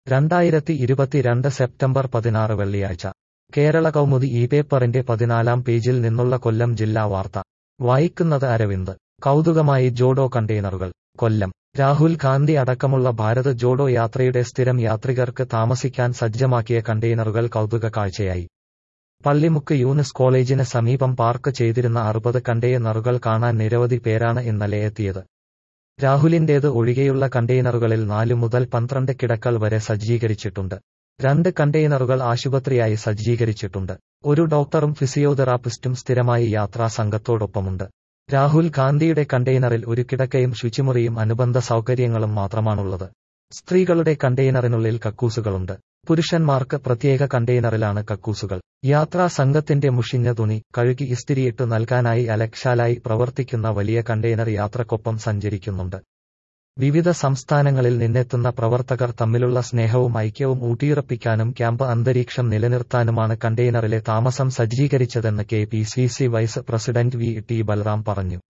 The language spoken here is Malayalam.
2022 സെപ്റ്റംബർ 16 വെള്ളിയാഴ്ച കേരള കൗമുദി ഈ പേപ്പറിന്റെ 14 പേജിൽ നിന്നുള്ള കൊല്ലം ജില്ലാ വാർത്ത വായിക്കുന്നത് അരവിന്ദ്. കൗതുകമായി ജോഡോ കണ്ടെയ്നറുകൾ. കൊല്ലം. രാഹുൽ ഗാന്ധി അടക്കമുള്ള ഭാരത് ജോഡോ യാത്രയുടെ സ്ഥിരം യാത്രികർക്ക് താമസിക്കാൻ സജ്ജമാക്കിയ കണ്ടെയ്നറുകൾ കൗതുക കാഴ്ചയായി. പള്ളിമുക്ക് യൂനിസ് കോളേജിന് സമീപം പാർക്ക് ചെയ്തിരുന്ന 60 കണ്ടെയ്നറുകൾ കാണാൻ നിരവധി പേരാണ് ഇന്നലെ എത്തിയത്. രാഹുലിന്റേത് ഒഴികെയുള്ള കണ്ടെയ്നറുകളിൽ 4 മുതൽ 12 കിടക്കകൾ വരെ സജ്ജീകരിച്ചിട്ടുണ്ട്. 2 കണ്ടെയ്നറുകൾ ആശുപത്രിയായി സജ്ജീകരിച്ചിട്ടുണ്ട്. ഒരു ഡോക്ടറും ഫിസിയോതെറാപ്പിസ്റ്റും സ്ഥിരമായി യാത്രാ സംഘത്തോടൊപ്പമുണ്ട്. രാഹുൽ ഗാന്ധിയുടെ കണ്ടെയ്നറിൽ ഒരു കിടക്കയും ശുചിമുറിയും അനുബന്ധ സൗകര്യങ്ങളും മാത്രമാണുള്ളത്. സ്ത്രീകളുടെ കണ്ടെയ്നറിനുള്ളിൽ കക്കൂസുകളുണ്ട്. പുരുഷന്മാർക്ക് പ്രത്യേക കണ്ടെയ്നറിലാണ് കക്കൂസുകൾ. യാത്രാ സംഘത്തിന്റെ മുഷിഞ്ഞ തുണി കഴുകി ഇസ്തിരിയിട്ട് നൽകാനായി അലക്ശാലായി പ്രവർത്തിക്കുന്ന വലിയ കണ്ടെയ്നർ യാത്രക്കൊപ്പം സഞ്ചരിക്കുന്നുണ്ട്. വിവിധ സംസ്ഥാനങ്ങളിൽ നിന്നെത്തുന്ന പ്രവർത്തകർ തമ്മിലുള്ള സ്നേഹവും ഐക്യവും ഊട്ടിയുറപ്പിക്കാനും ക്യാമ്പ് അന്തരീക്ഷം നിലനിർത്താനുമാണ് കണ്ടെയ്നറിലെ താമസം സജ്ജീകരിച്ചതെന്ന് KPCC vice president VT Balram പറഞ്ഞു.